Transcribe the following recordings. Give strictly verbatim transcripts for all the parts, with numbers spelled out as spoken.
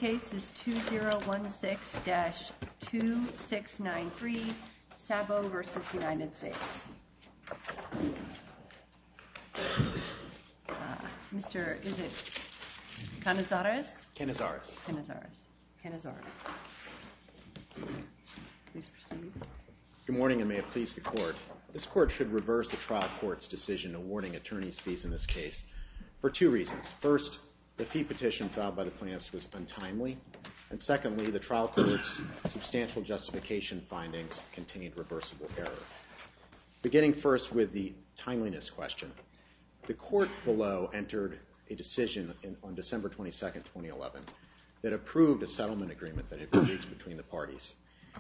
case is two zero one six dash two six nine three, Sabo versus United States. Uh, Mister, is it Canizares? Canizares. Canizares. Canizares. Please proceed. Good morning, and may it please the Court. This Court should reverse the trial court's decision awarding attorney's fees in this case for two reasons. First, the fee petition filed by the plaintiffs was untimely, and secondly, the trial court's substantial justification findings contained reversible error. Beginning first with the timeliness question, the Court below entered a decision in, on December twenty-second, twenty eleven, that approved a settlement agreement that had been reached between the parties.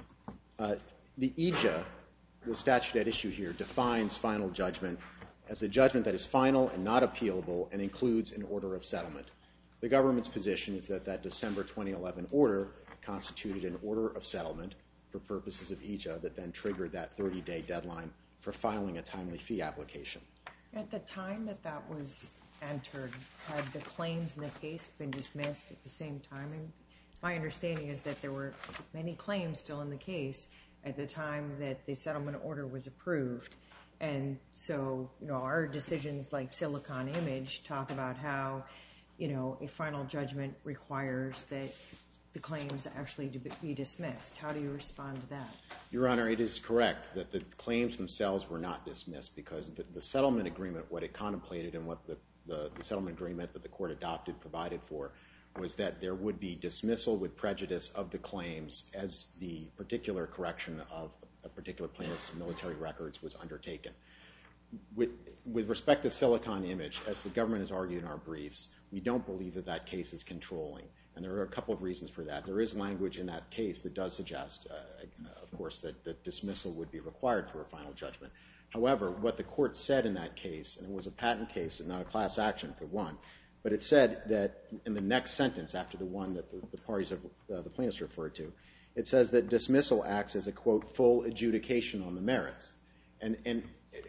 Uh, the E J A, the statute at issue here, defines final judgment as a judgment that is final and not appealable and includes an order of settlement. The government's position is that that December twenty eleven order constituted an order of settlement for purposes of E J A that then triggered that thirty-day deadline for filing a timely fee application. At the time that that was entered, had the claims in the case been dismissed at the same time? And my understanding is that there were many claims still in the case at the time that the settlement order was approved. And so, you know, our decisions like Silicon Image talk about how, you know, a final judgment requires that the claims actually be dismissed. How do you respond to that? Your Honor, it is correct that the claims themselves were not dismissed because the, the settlement agreement, what it contemplated and what the, the, the settlement agreement that the Court adopted provided for was that there would be dismissal with prejudice of the claims as the particular correction of a particular plaintiff's military records was undertaken. With, with respect to Silicon Image, as the government has argued in our briefs, we don't believe that that case is controlling. And there are a couple of reasons for that. There is language in that case that does suggest, uh, of course, that, that dismissal would be required for a final judgment. However, what the Court said in that case, and it was a patent case and not a class action for one, but it said that in the next sentence after the one that the, the parties have, uh, the plaintiffs referred to, it says that dismissal acts as a, quote, full adjudication on the merits. And, and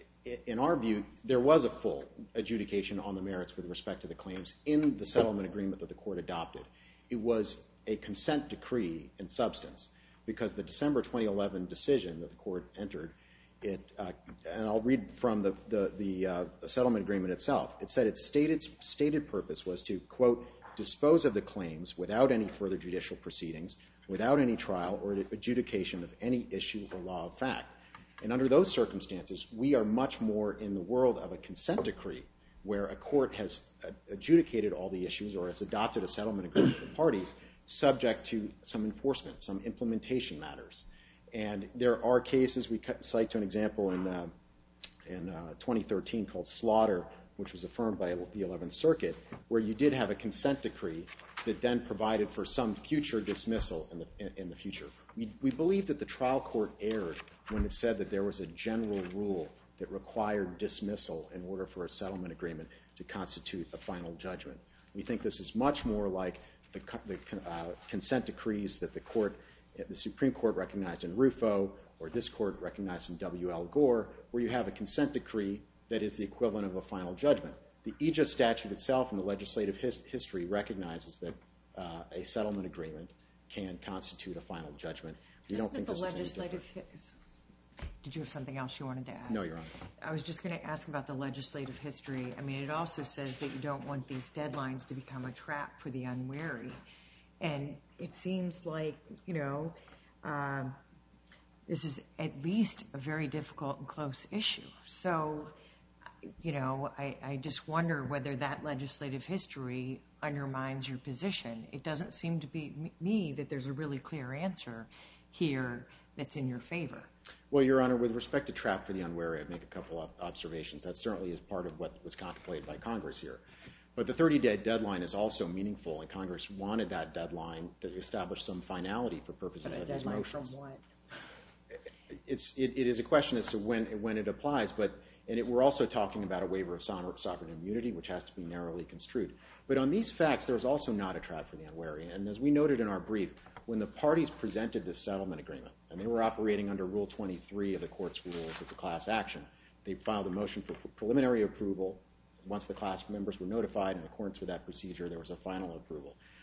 in our view, there was a full adjudication on the merits with respect to the claims in the settlement agreement that the Court adopted. It was a consent decree in substance because the December twenty eleven decision that the Court entered, it, uh, and I'll read from the, the, the uh, settlement agreement itself. It said its stated, stated purpose was to, quote, dispose of the claims without any further judicial proceedings, without any trial or adjudication of any issue or law of fact. And under those circumstances, we are much more in the world of a consent decree where a court has adjudicated all the issues or has adopted a settlement agreement with the parties subject to some enforcement, some implementation matters. And there are cases, we cite to an example in, uh, in uh, twenty thirteen called Slaughter, which was affirmed by the eleventh Circuit, where you did have a consent decree that then provided for some future dismissal in the, in, in the future. We, we believe that the trial court erred when it said that there was a general rule that required dismissal in order for a settlement agreement to constitute a final judgment. We think this is much more like the, the uh, consent decrees that the court, the Supreme Court recognized in Rufo, or this court recognized in W L Gore, where you have a consent decree that is the equivalent of a final judgment. The E J A statute itself in the legislative his, history recognizes that uh, a settlement agreement can constitute a final judgment. We don't think the this is legislative his, Did you have something else you wanted to add? No, Your Honor. I was just going to ask about the legislative history. I mean, it also says that you don't want these deadlines to become a trap for the unwary. And it seems like, you know, um, this is at least a very difficult and close issue. So, you know, I, I just wonder whether that legislative history undermines your position. It doesn't seem to be me that there's a really clear answer here that's in your favor. Well, Your Honor, with respect to trap for the unwary, I'd make a couple of observations. That certainly is part of what was contemplated by Congress here. But the thirty-day deadline is also meaningful, and Congress wanted that deadline to establish some finality for purposes of these motions. From what? It's, it, it is a question as to when, when it applies, but and it, we're also talking about a waiver of sovereign immunity, which has to be narrowly construed. But on these facts, there's also not a trap for the unwary. And as we noted in our brief, when the parties presented this settlement agreement, and they were operating under Rule twenty-three of the Court's rules as a class action, they filed a motion for preliminary approval. Once the class members were notified in accordance with that procedure, there was a final approval.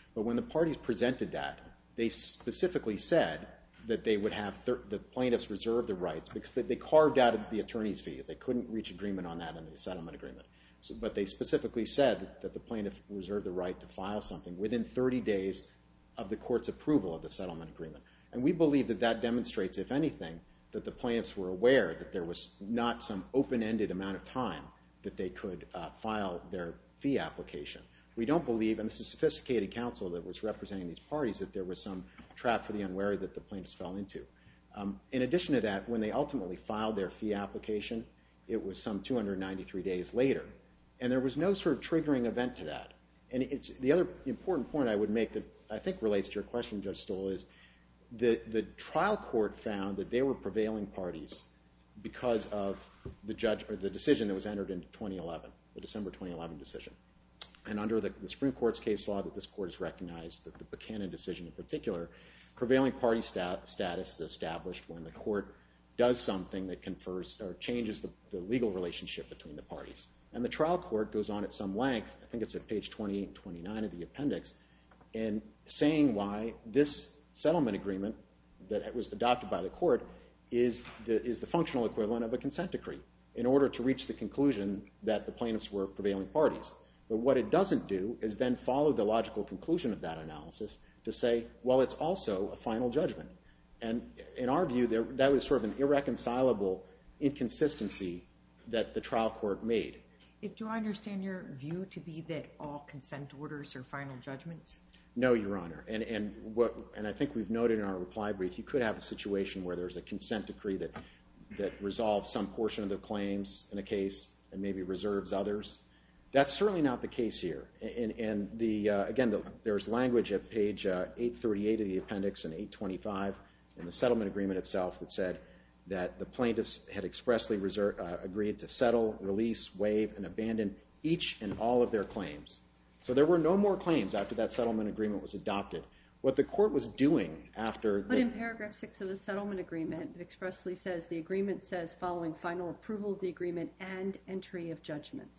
But when the parties presented that, they specifically said that they would have thir- the plaintiffs reserve the rights because they, they carved out the attorney's fees. They couldn't reach agreement on that in the settlement agreement. So, but they specifically said that the plaintiff reserved the right to file something within thirty days of the court's approval of the settlement agreement. And we believe that that demonstrates, if anything, that the plaintiffs were aware that there was not some open-ended amount of time that they could uh, file their fee application. We don't believe, and this is sophisticated counsel that was representing these parties, that there was some trap for the unwary that the plaintiffs fell into. Um, in addition to that, when they ultimately filed their fee application, it was some two hundred ninety-three days later. And there was no sort of triggering event to that. And it's the other important point I would make that I think relates to your question, Judge Stoll, is the, the trial court found that they were prevailing parties because of the judge or the decision that was entered in twenty eleven, the December twenty eleven decision. And under the, the Supreme Court's case law that this court has recognized, that the Buchanan decision in particular, prevailing party stat, status is established when the court does something that confers or changes the, the legal relationship between the parties. And the trial court goes on at some length, I think it's at page twenty-eight and twenty-nine of the appendix, in saying why this settlement agreement that was adopted by the court is the, is the functional equivalent of a consent decree in order to reach the conclusion that the plaintiffs were prevailing parties. But what it doesn't do is then follow the logical conclusion of that analysis to say, well, it's also a final judgment. And in our view, there, that was sort of an irreconcilable inconsistency that the trial court made. Do I understand your view to be that all consent orders are final judgments? No, Your Honor. And, and, what, and I think we've noted in our reply brief, you could have a situation where there's a consent decree that, that resolves some portion of the claims in a case and maybe reserves others. That's certainly not the case here. And, and the, uh, again, the, there's language at page uh, eight thirty-eight of the appendix and eight twenty-five in the settlement agreement itself that said that the plaintiffs had expressly reserved, uh, agreed to settle, release, waive, and abandon each and all of their claims. So there were no more claims after that settlement agreement was adopted. What the court was doing after... But in paragraph six of the settlement agreement, it expressly says the agreement says following final approval of the agreement and entry of judgment.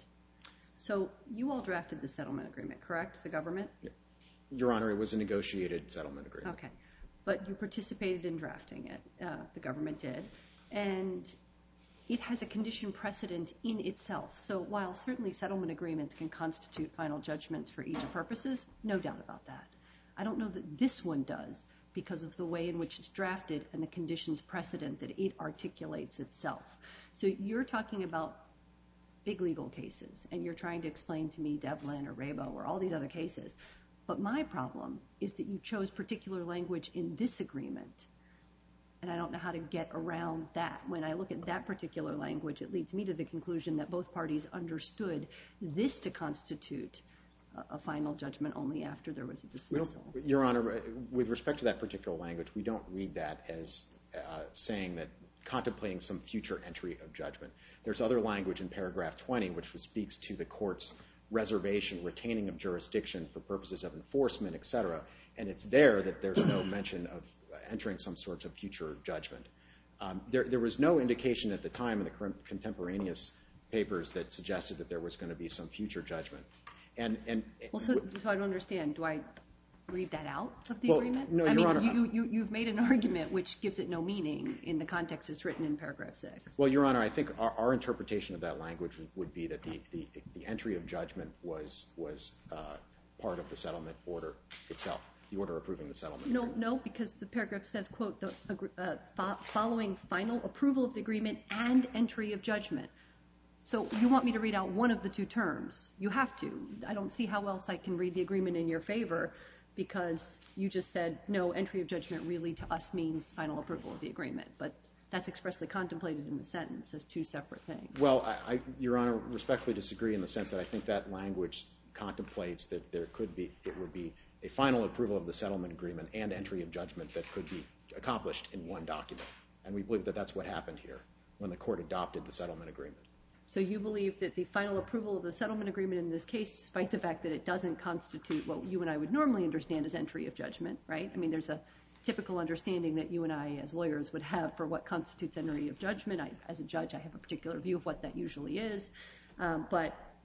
So you all drafted the settlement agreement, correct, the government? Your Honor, it was a negotiated settlement agreement. Okay. But you participated in drafting it, uh, the government did, and it has a condition precedent in itself. So while certainly settlement agreements can constitute final judgments for each purposes, no doubt about that. I don't know that this one does because of the way in which it's drafted and the conditions precedent that it articulates itself. So you're talking about big legal cases, and you're trying to explain to me Devlin or Rabo or all these other cases. But my problem is that you chose particular language in this agreement, and I don't know how to get around that. When I look at that particular language, it leads me to the conclusion that both parties understood this to constitute a, a final judgment only after there was a dismissal. Your Honor, with respect to that particular language, we don't read that as uh, saying that contemplating some future entry of judgment. There's other language in paragraph twenty which speaks to the court's reservation, retaining of jurisdiction for purposes of enforcement, et cetera. And it's there that there's no mention of entering some sort of future judgment. Um, there, there was no indication at the time in the contemporaneous papers that suggested that there was going to be some future judgment. And, and well, so, so I don't understand. Do I read that out of the well, agreement? No, I Your mean, Honor, you, you, you've made an argument which gives it no meaning in the context it's written in paragraph six. Well, Your Honor, I think our, our interpretation of that language would be that the, the, the entry of judgment was, was uh, part of the settlement order itself, the order approving the settlement. No, agreement. no, because the paragraph says, quote, the uh, fo- following final approval of the agreement and entry of judgment. So you want me to read out one of the two terms. You have to. I don't see how else I can read the agreement in your favor because you just said, no, entry of judgment really to us means final approval of the agreement. But that's expressly contemplated in the sentence as two separate things. Well, I, I, Your Honor, respectfully disagree in the sense that I think that language contemplates that there could be, it would be a final approval of the settlement agreement and entry of judgment that could be accomplished in one document. And we believe that that's what happened here when the court adopted the settlement agreement. So you believe that the final approval of the settlement agreement in this case, despite the fact that it doesn't constitute what you and I would normally understand as entry of judgment, right? I mean, there's a typical understanding that you and I as lawyers would have for what constitutes entry of judgment. I, as a judge, I have a particular view of what that usually is. Um, but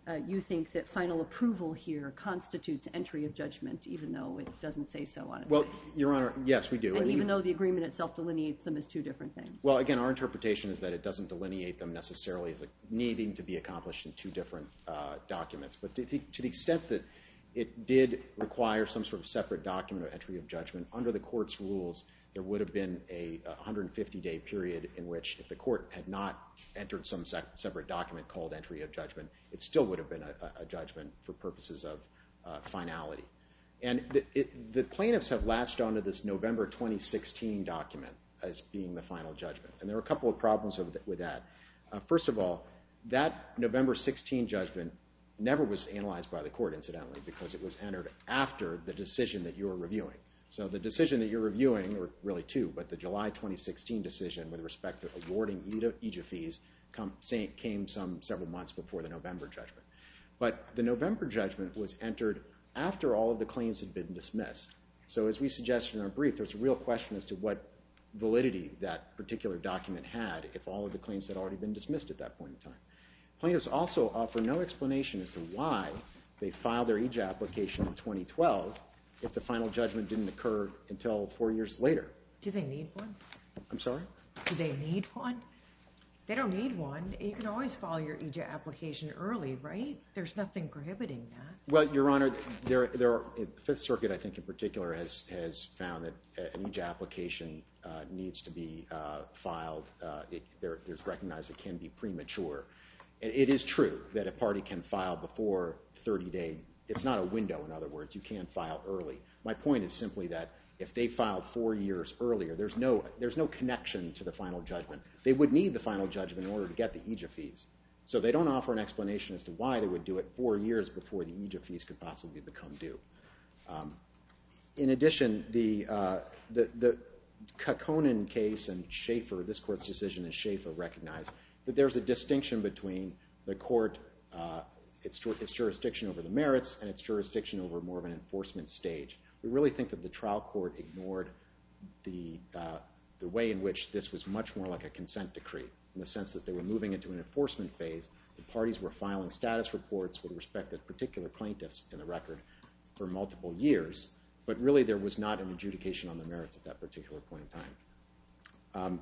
uh, you think that final approval here constitutes entry of judgment, even though it doesn't say so on its Well, face. Your Honor, yes, we do. And, and even you, though the agreement itself delineates them as two different things. Well, again, our interpretation is that it doesn't delineate them necessarily as needing to be accomplished in two different uh, documents. But to the, to the extent that it did require some sort of separate document of entry of judgment, under the court's rules, there would have been a one hundred fifty day period in which, if the court had not entered some se- separate document called entry of judgment, it still would have been a, a judgment for purposes of uh, finality. And the, it, the plaintiffs have latched onto this November twenty sixteen document as being the final judgment. And there are a couple of problems with, with that. Uh, first of all, that November sixteen judgment never was analyzed by the court, incidentally, because it was entered after the decision that you were reviewing. So the decision that you're reviewing, or really two, but the July twenty sixteen decision with respect to awarding E J A fees come, say, came some several months before the November judgment. But the November judgment was entered after all of the claims had been dismissed. So as we suggested in our brief, there's a real question as to what validity that particular document had if all of the claims had already been dismissed at that point in time. Plaintiffs also offer no explanation as to why they filed their E J A application in twenty twelve if the final judgment didn't occur until four years later. Do they need one? I'm sorry? Do they need one? They don't need one. You can always file your E J A application early, right? There's nothing prohibiting that. Well, Your Honor, there, there are, the Fifth Circuit, I think in particular, has, has found that an E J A application uh, needs to be uh, filed. Uh, it, there, there's recognized it can be premature. It, it is true that a party can file before thirty day. It's not a window, in other words. You can file early. My point is simply that if they filed four years earlier, there's no, there's no connection to the final judgment. They would need the final judgment in order to get the E J A fees. So they don't offer an explanation as to why they would do it four years before the E J A fees could possibly become due. Um, in addition, the, uh, the, the Kekkonen case and Schaefer, this court's decision in Schaefer, recognized that there's a distinction between the court, uh, its, its jurisdiction over the merits and its jurisdiction over more of an enforcement stage. We really think that the trial court ignored the, uh, the way in which this was much more like a consent decree, in the sense that they were moving into an enforcement phase. The parties were filing status reports with respect to particular plaintiffs in the record for multiple years, but really there was not an adjudication on the merits at that particular point in time. Um,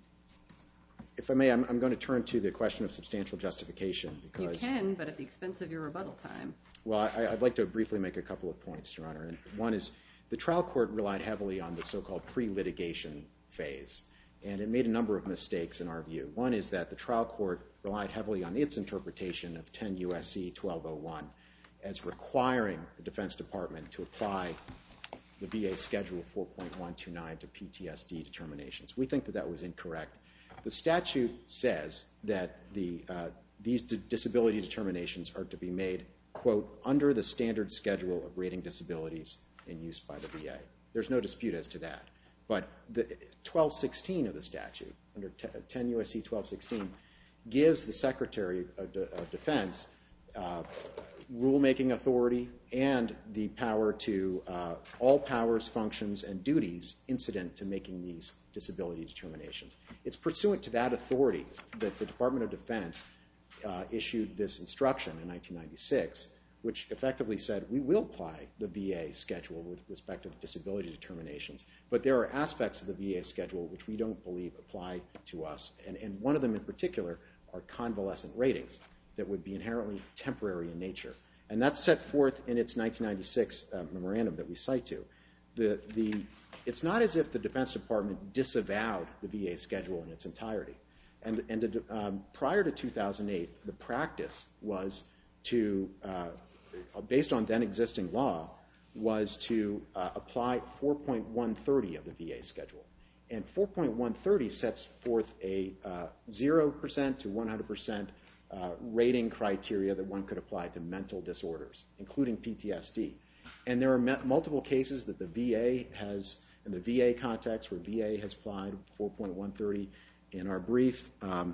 if I may, I'm, I'm going to turn to the question of substantial justification. Because, you can, but at the expense of your rebuttal time. Well, I, I'd like to briefly make a couple of points, Your Honor. And one is the trial court relied heavily on the so-called pre-litigation phase, and it made a number of mistakes in our view. One is that the trial court relied heavily on its interpretation of ten U S C twelve oh one as requiring the Defense Department to apply the V A Schedule four point one two nine to P T S D determinations. We think that that was incorrect. The statute says that the, uh, these d- disability determinations are to be made, quote, under the standard schedule of rating disabilities in use by the V A. There's no dispute as to that. But the twelve sixteen of the statute, under ten U S C twelve sixteen, gives the Secretary of, De- of Defense uh, rulemaking authority and the power to uh, all powers, functions, and duties incident to making these disability determinations. It's pursuant to that authority that the Department of Defense uh, issued this instruction in nineteen ninety-six, which effectively said we will apply the V A schedule with respect to disability determinations, but there are aspects of the V A schedule which we don't believe apply to us, and, and one of them in particular are convalescent ratings that would be inherently temporary in nature. And that's set forth in its nineteen ninety-six uh, memorandum that we cite to. The, the, it's not as if the Defense Department disavowed the V A schedule in its entirety. And, and um, prior to two thousand eight, the practice was to, uh, based on then existing law, was to uh, apply four point one thirty of the V A schedule. And four point one thirty sets forth a uh, zero percent to one hundred percent uh, rating criteria that one could apply to mental disorders, including P T S D. And there are me- multiple cases that the V A has, in the V A context, where V A has applied four point one thirty. In our brief, um,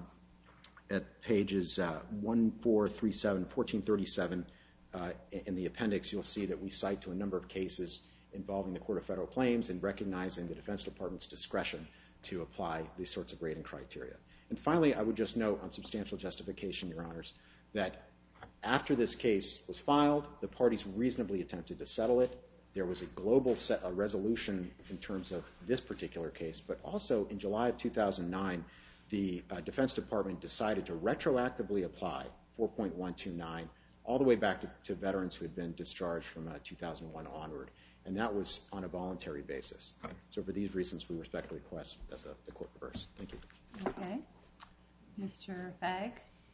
at pages uh, one four three seven, fourteen thirty-seven, uh, in the appendix, you'll see that we cite to a number of cases involving the Court of Federal Claims and recognizing the Defense Department's discretion to apply these sorts of rating criteria. And finally, I would just note on substantial justification, Your Honors, that After this case was filed, the parties reasonably attempted to settle it. There was a global set, a resolution in terms of this particular case, but also in July of two thousand nine, the uh, Defense Department decided to retroactively apply four point one two nine all the way back to, to veterans who had been discharged from uh, two thousand one onward, and that was on a voluntary basis. So for these reasons, we respectfully request that the, the court reverse. Thank you. Okay. Mister Fagg?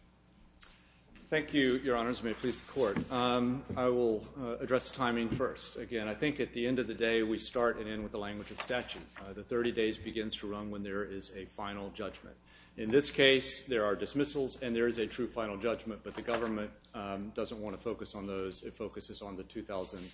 Thank you, Your Honors. May it please the Court. Um, I will uh, address the timing first. Again, I think at the end of the day, we start and end with the language of statute. Uh, the thirty days begins to run when there is a final judgment. In this case, there are dismissals and there is a true final judgment, but the government um, doesn't want to focus on those. It focuses on the two thousand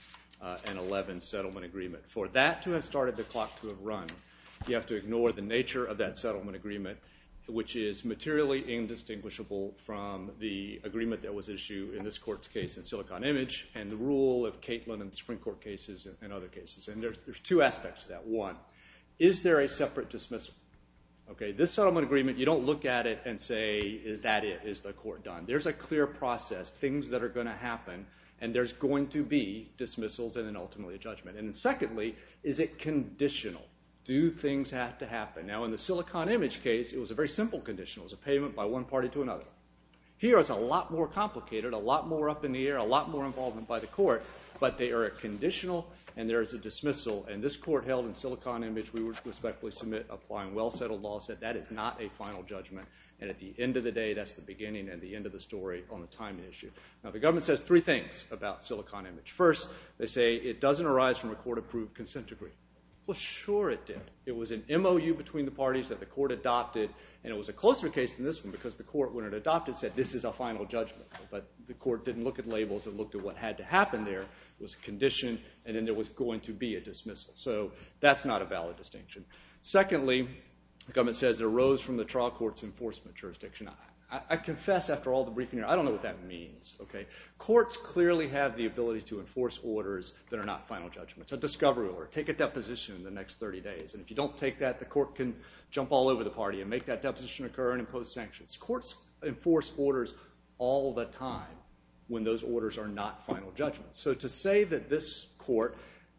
eleven settlement agreement. For that to have started the clock to have run, you have to ignore the nature of that settlement agreement, which is materially indistinguishable from the agreement that was issued in this court's case in Silicon Image and the rule of Catlin and the Supreme Court cases and, and other cases. And there's, there's two aspects to that. One, is there a separate dismissal? Okay, this settlement agreement, you don't look at it and say, is that it? Is the court done? There's a clear process, things that are going to happen, and there's going to be dismissals and then ultimately a judgment. And then secondly, is it conditional? Do things have to happen? Now, in the Silicon Image case, it was a very simple condition. It was a payment by one party to another. Here it's a lot more complicated, a lot more up in the air, a lot more involvement by the court, but they are a conditional and there is a dismissal. And this court held in Silicon Image, we would respectfully submit, applying well-settled law, said that is not a final judgment. And at the end of the day, that's the beginning and the end of the story on the timing issue. Now, the government says three things about Silicon Image. First, they say it doesn't arise from a court-approved consent decree. Well, sure it did. It was an M O U between the parties that the court adopted, and it was a closer case than this one because the court, when it adopted, said this is a final judgment. But the court didn't look at labels. It looked at what had to happen there. It was a condition, and then there was going to be a dismissal. So that's not a valid distinction. Secondly, the government says it arose from the trial court's enforcement jurisdiction. I, I confess, after all the briefing here, I don't know what that means. Okay, courts clearly have the ability to enforce orders that are not final judgments. A discovery order, take a deposition in the next thirty days, and if you don't take that, the court can jump all over the party and make that deposition occur and impose sanctions. Courts enforce orders all the time when those orders are not final judgments. So to say that this court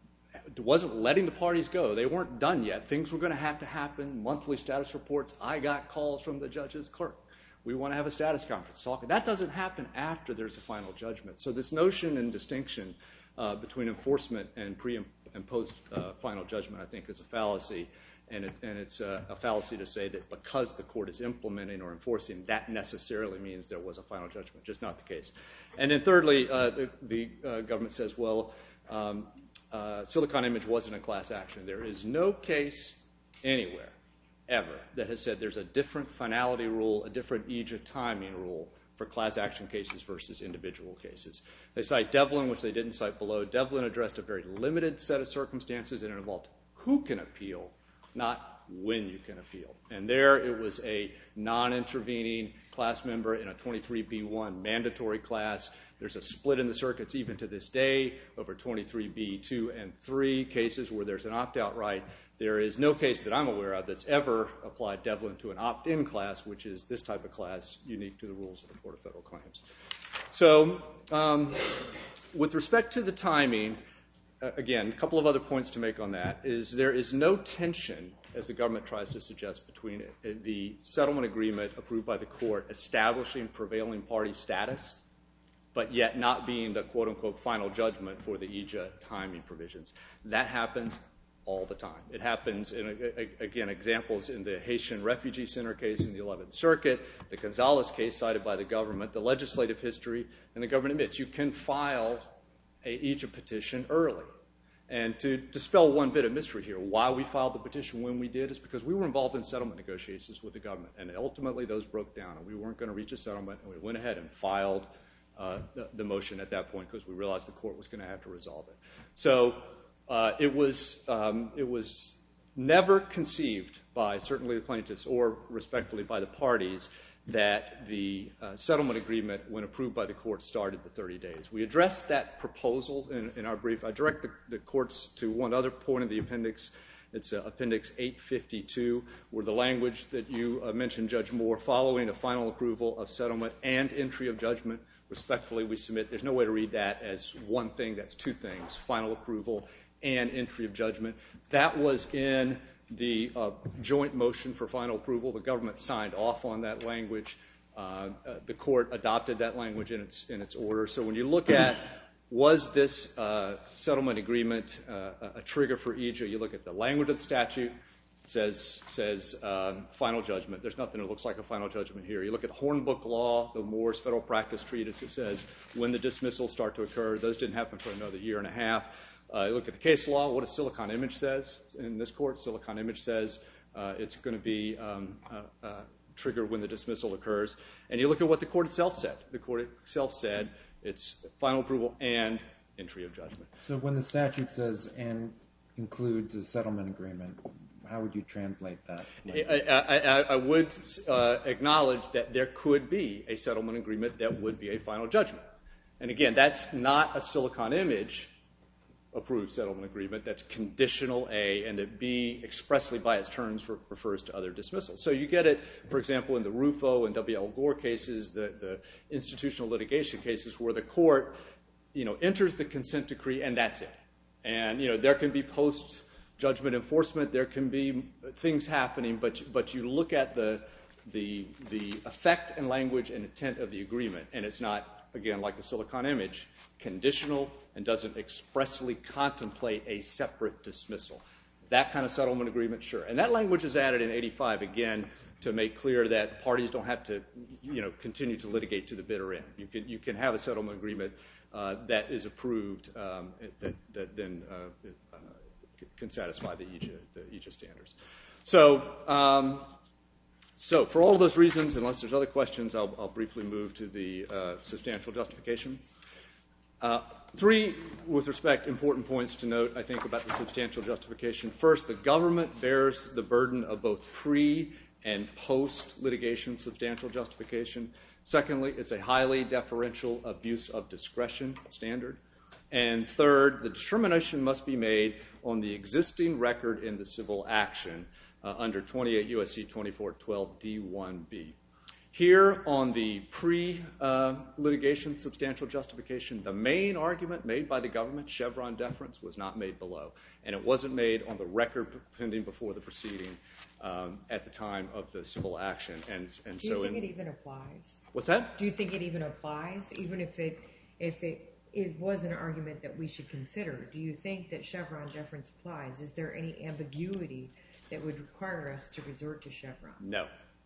wasn't letting the parties go, they weren't done yet, things were going to have to happen, monthly status reports, I got calls from the judge's clerk, we want to have a status conference talking. That doesn't happen after there's a final judgment. So this notion and distinction uh, between enforcement and pre and post uh, final judgment, I think, is a fallacy. And, it, and it's a, a fallacy to say that because the court is implementing or enforcing, that necessarily means there was a final judgment. Just not the case. And then thirdly, uh, the, the uh, government says, well, um, uh, Silicon Image wasn't a class action. There is no case anywhere ever that has said there's a different finality rule, a different E J A timing rule for class action cases versus individual cases. They cite Devlin, which they didn't cite below. Devlin addressed a very limited set of circumstances, and it involved who can appeal, not when you can appeal. And there it was a non-intervening class member in a twenty-three B one mandatory class. There's a split in the circuits even to this day over twenty-three B two and three cases where there's an opt-out right. There is no case that I'm aware of that's ever applied Devlin to an opt-in class, which is this type of class unique to the rules of the Court of Federal Claims. So um, with respect to the timing, uh, again, a couple of other points to make on that is there is no tension, as the government tries to suggest, between it, the settlement agreement approved by the court establishing prevailing party status, but yet not being the quote-unquote final judgment for the E J A timing provisions. That happens all the time. It happens, in, again, examples in the Haitian Refugee Center case in the eleventh Circuit, the Gonzalez case cited by the government, the legislative history, and the government admits you can file a E J A petition early. And to dispel one bit of mystery here, why we filed the petition when we did is because we were involved in settlement negotiations with the government, and ultimately those broke down, and we weren't going to reach a settlement, and we went ahead and filed uh, the, the motion at that point because we realized the court was going to have to resolve it. So uh, it was um, it was never conceived by certainly the plaintiffs or respectfully by the parties that the uh, settlement agreement, when approved by the court, started the thirty days. We addressed that proposal in, in our brief. I direct the, the courts to one other point of the appendix. It's uh, Appendix eight fifty-two, where the language that you uh, mentioned, Judge Moore, following a final approval of settlement and entry of judgment Respectfully, we submit there's no way to read that as one thing. That's two things, final approval and entry of judgment. That was in the uh, joint motion for final approval. The government signed off on that language. Uh, uh, the court adopted that language in its, in its order. So when you look at was this uh, settlement agreement uh, a trigger for E J A, you look at the language of the statute. Says says um, final judgment. There's nothing that looks like a final judgment here. You look at Hornbook law, the Moore's Federal Practice Treatise. It says when the dismissals start to occur. Those didn't happen for another year and a half. Uh, you look at the case law. What does Silicon Image says in this court? Silicon Image says uh, it's going to be um, uh, uh, triggered when the dismissal occurs. And you look at what the court itself said. The court itself said it's final approval and entry of judgment. So when the statute says and includes a settlement agreement, how would you translate that? I, I, I would uh, acknowledge that there could be a settlement agreement that would be a final judgment. And again, that's not a Silicon Image approved settlement agreement. That's conditional A, and that B expressly by its terms for, refers to other dismissals. So you get it, for example, in the Rufo and W L Gore cases, the, the institutional litigation cases where the court, you know, enters the consent decree and that's it. And, you know, there can be post judgment enforcement, there can be things happening, but but you look at the the the effect and language and intent of the agreement, and it's not, again, like the Silicon Image, conditional and doesn't expressly contemplate a separate dismissal. That kind of settlement agreement, sure. And that language is added in eighty-five, again, to make clear that parties don't have to, you know, continue to litigate to the bitter end. You can you can have a settlement agreement uh, that is approved um, that, that then uh, uh, can satisfy the E J A, the E J A standards. So, um, so for all of those reasons, unless there's other questions, I'll, I'll briefly move to the uh, substantial justification. Uh, three, with respect, important points to note, I think, about the substantial justification. First, the government bears the burden of both pre- and post-litigation substantial justification. Secondly, it's a highly deferential abuse of discretion standard. And third, the determination must be made on the existing record in the civil action uh, under twenty-eight U S C twenty-four twelve D one B. Here on the pre-litigation uh, substantial justification, the main argument made by the government, Chevron deference, was not made below. And it wasn't made on the record pending before the proceeding um, at the time of the civil action. And, and Do you so think in, it even applies? What's that? Do you think it even applies, even if it if it it was an argument that we should consider? Do you think that Chevron deference applies? Is there any ambiguity that would require us to resort to Chevron? No.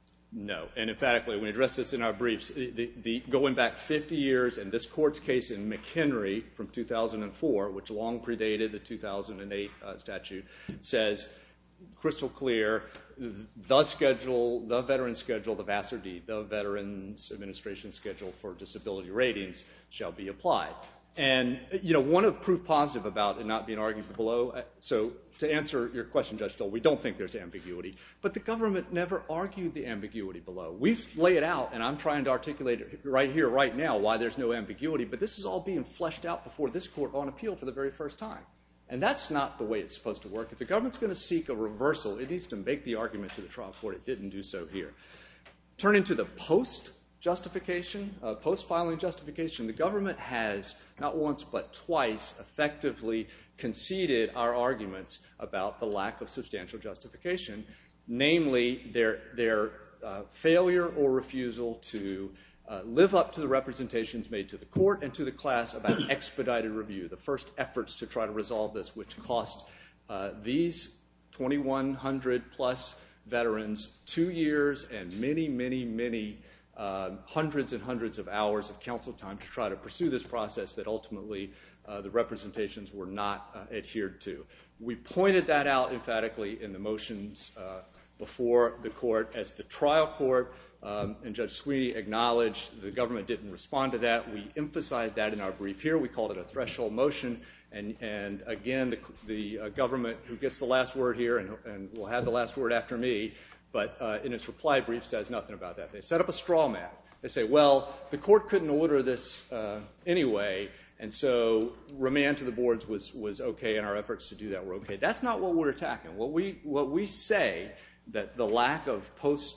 No. And emphatically, when we address this in our briefs, the, the, the, going back fifty years, and this court's case in McHenry from two thousand four, which long predated the two thousand eight uh, statute, says crystal clear, the schedule, the veteran schedule, the V A S R D, the Veterans Administration schedule for disability ratings shall be applied. And, you know, one of proof positive about it not being argued below, so to answer your question, Judge Stoll, we don't think there's ambiguity, but the government never argued the ambiguity below. We lay it out, and I'm trying to articulate it right here, right now, why there's no ambiguity, but this is all being fleshed out before this court on appeal for the very first time. And that's not the way it's supposed to work. If the government's going to seek a reversal, it needs to make the argument to the trial court. It didn't do so here. Turning to the post-justification, uh, post-filing justification, the government has not once but twice effectively conceded our arguments about the lack of substantial justification, namely their, their uh, failure or refusal to uh, live up to the representations made to the court and to the class about expedited review, the first efforts to try to resolve this, which cost uh, these twenty-one hundred plus veterans two years and many, many, many uh, hundreds and hundreds of hours of counsel time to try to pursue this process that ultimately uh, the representations were not uh, adhered to. We pointed that out emphatically in the motions uh, before the court as the trial court, um, and Judge Sweeney acknowledged the government didn't respond to that. We emphasized that in our brief here. We called it a threshold motion. And, and again, the, the uh, government, who gets the last word here and, and will have the last word after me, but uh, in its reply brief says nothing about that. They set up a straw man. They say, well, the court couldn't order this uh, anyway, and so remand to the boards was, was okay, and our efforts to do that were okay. That's not what we're attacking. What we, what we say that the lack of post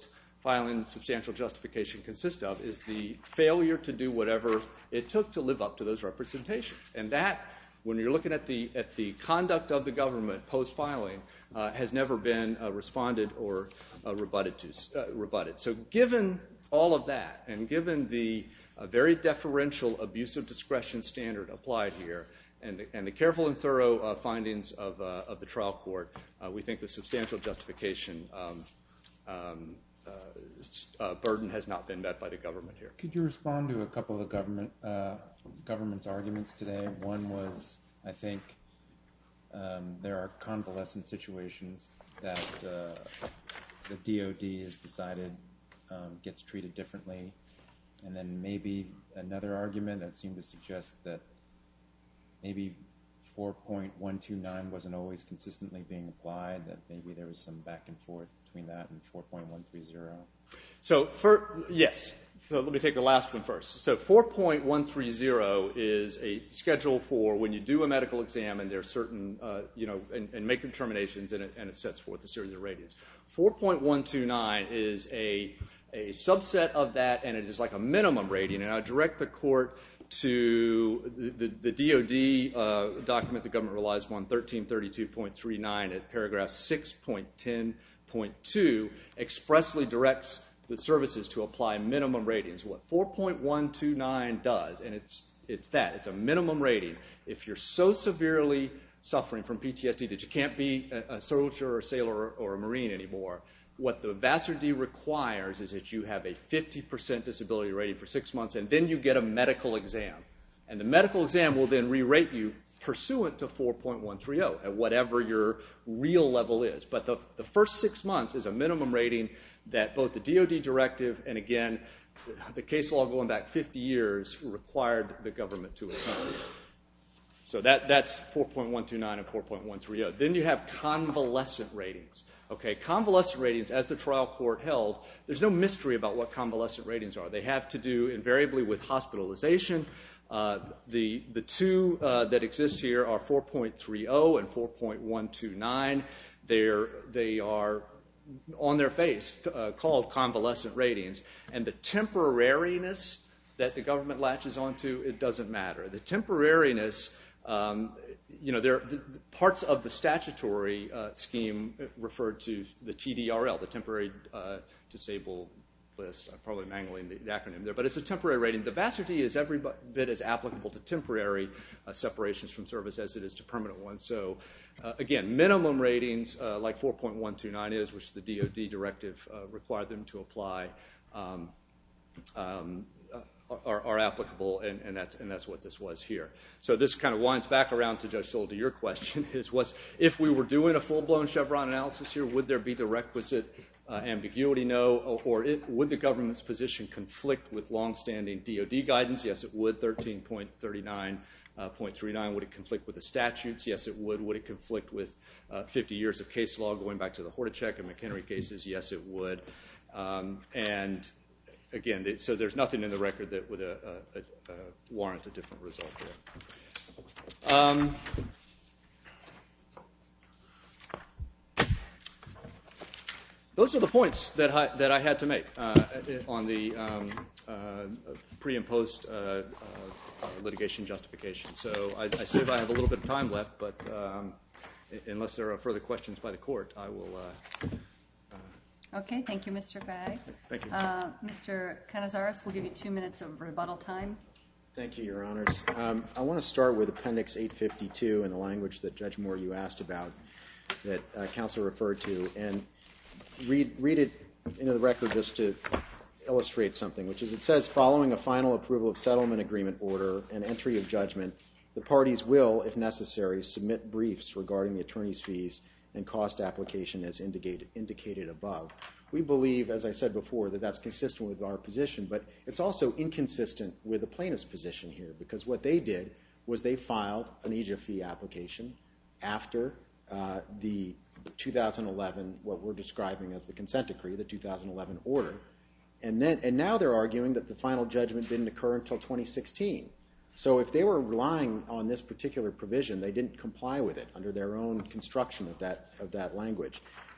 filing substantial justification consists of is the failure to do whatever it took to live up to those representations. And that, when you're looking at the at the conduct of the government post-filing, uh, has never been uh, responded or uh, rebutted to. Uh, rebutted. So given all of that, and given the uh, very deferential abuse of discretion standard applied here, and the, and the careful and thorough uh, findings of, uh, of the trial court, uh, we think the substantial justification um, um, uh, uh, burden has not been met by the government here. Could you respond to a couple of the government uh, government's arguments today? One was, I think, um, there are convalescent situations that uh, the D O D has decided um, gets treated differently, and then maybe another argument that seemed to suggest that maybe four point one two nine wasn't always consistently being applied, that maybe there was some back and forth between that and four point one three zero. So, for, yes. So let me take the last one first. So four point one three zero is a schedule for when you do a medical exam and there's certain, uh, you know, and, and make determinations, and it, and it sets forth a series of ratings. four point one two nine is a, a subset of that, and it is like a minimum rating. And I direct the court to the, the, the D O D uh, document the government relies upon, thirteen thirty-two point three nine at paragraph six point ten point two, expressly directs the services to apply minimum ratings. What four point one two nine does, and it's it's that, it's a minimum rating. If you're so severely suffering from P T S D that you can't be a, a soldier or a sailor or, or a Marine anymore, what the Vassar D requires is that you have a fifty percent disability rating for six months, and then you get a medical exam. And the medical exam will then re-rate you pursuant to four point one three zero at whatever your real level is. But the, the first six months is a minimum rating that both the D O D directive and, again, the case law going back fifty years required the government to assign. So that, that's four point one two nine and four point one three zero. Then you have convalescent ratings. Okay, convalescent ratings, as the trial court held, there's no mystery about what convalescent ratings are. They have to do invariably with hospitalization. Uh, the the two uh, that exist here are four point three zero and four point one two nine. They're they are on their face uh, called convalescent ratings, and the temporariness that the government latches onto, it doesn't matter. The temporariness, um, you know, there the, the parts of the statutory uh, scheme referred to the T D R L, the temporary uh, disabled list. I'm probably mangling the, the acronym there, but it's a temporary rating. The Vassar D is every bit as applicable to temporary uh, separations from service as it is to permanent ones. So, uh, again, minimum ratings uh, like four point one two nine is, which the D O D directive uh, required them to apply, um, um, are, are applicable, and, and that's and that's what this was here. So this kind of winds back around to Judge Stoll, to your question, is was if we were doing a full-blown Chevron analysis here, would there be the requisite uh, ambiguity? No. Or, or it, would the government's position conflict with longstanding D O D guidance? Yes, it would. thirteen point thirty-nine point three nine. Would it conflict with the statutes? Yes, it would. Would it conflict with uh, fifty years of case law going back to the Hortachek and McHenry cases? Yes, it would. Um, and Again, so there's nothing in the record that would uh, uh, uh, warrant a different result there. Um, those are the points that I, that I had to make uh, on the um, uh, pre and post uh, uh, litigation justification. So I, I see I have a little bit of time left, but um, unless there are further questions by the court, I will. Uh, Okay, thank you, Mister Bagg. Thank you. Uh, Mister Canizares, we'll give you two minutes of rebuttal time. Thank you, Your Honors. Um, I want to start with Appendix eight fifty-two and the language that Judge Moore, you asked about, that uh, counsel referred to, and read, read it into the record just to illustrate something, which is it says, following a final approval of settlement agreement order and entry of judgment, the parties will, if necessary, submit briefs regarding the attorney's fees and cost application as indicated, indicated above. We believe, as I said before, that that's consistent with our position, but it's also inconsistent with the plaintiff's position here, because what they did was they filed an E J F fee application after uh, the two thousand eleven, what we're describing as the consent decree, the two thousand eleven order, and then and now they're arguing that the final judgment didn't occur until twenty sixteen. So if they were relying on this particular provision, they didn't comply with it under their own construction of that of that language.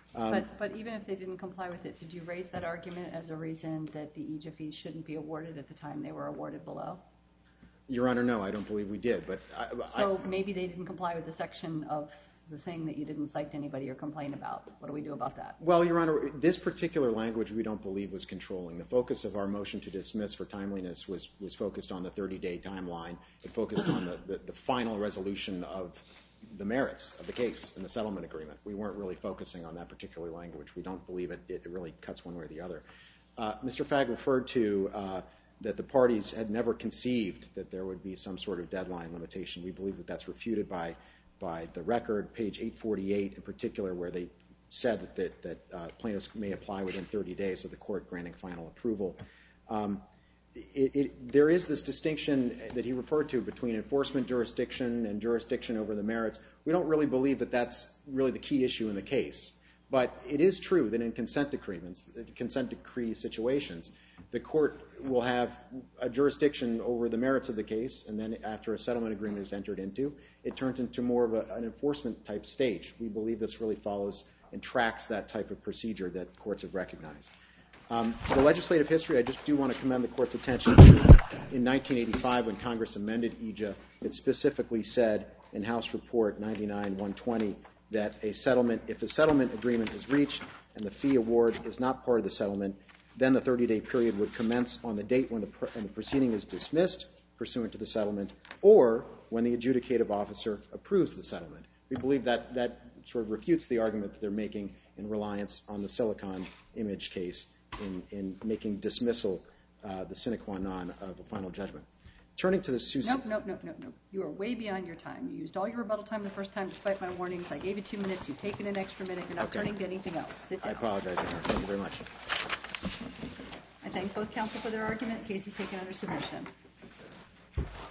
Um, but, but even if they didn't comply with it, did you raise that argument as a reason that the E J fees shouldn't be awarded at the time they were awarded below? Your Honor, no, I don't believe we did. But I, So I, maybe they didn't comply with the section of the thing that you didn't cite to anybody or complain about. What do we do about that? Well, Your Honor, this particular language we don't believe was controlling. The focus of our motion to dismiss for timeliness was, was focused on the thirty-day timeline. It focused on the, the, the final resolution of the merits of the case and the settlement agreement. We weren't really focusing on that particular language. We don't believe it, it really cuts one way or the other. Uh, Mister Fagg referred to uh, that the parties had never conceived that there would be some sort of deadline limitation. We believe that that's refuted by by the record, page eight forty-eight in particular, where they said that, that, that uh, plaintiffs may apply within thirty days of the court granting final approval. Um, it, it, there is this distinction that he referred to between enforcement jurisdiction and jurisdiction over the merits. We don't really believe that that's really the key issue in the case. But it is true that in consent decreements, consent decree situations, the court will have a jurisdiction over the merits of the case, and then after a settlement agreement is entered into, it turns into more of a, an enforcement type stage. We believe this really follows and tracks that type of procedure that courts have recognized. Um, the legislative history, I just do want to commend the court's attention to. In nineteen eighty-five, when Congress amended E J A, it specifically said in House Report ninety-nine one twenty that a settlement, if a settlement agreement is reached and the fee award is not part of the settlement, then the thirty-day period would commence on the date when the, pr- when the proceeding is dismissed pursuant to the settlement, or when the adjudicative officer approves the settlement. We believe that that sort of refutes the argument that they're making in reliance on the Silicon Image case in, in making dismissal uh, the sine qua non of a final judgment. Turning to the Sioux... Nope, nope, nope, nope, nope. You are way beyond your time. You used all your rebuttal time the first time despite my warnings. I gave you two minutes. You've taken an extra minute. You're not Okay. turning to anything else. Sit down. I apologize, Your Honor. Thank you very much. I thank both counsel for their argument. The case is taken under submission.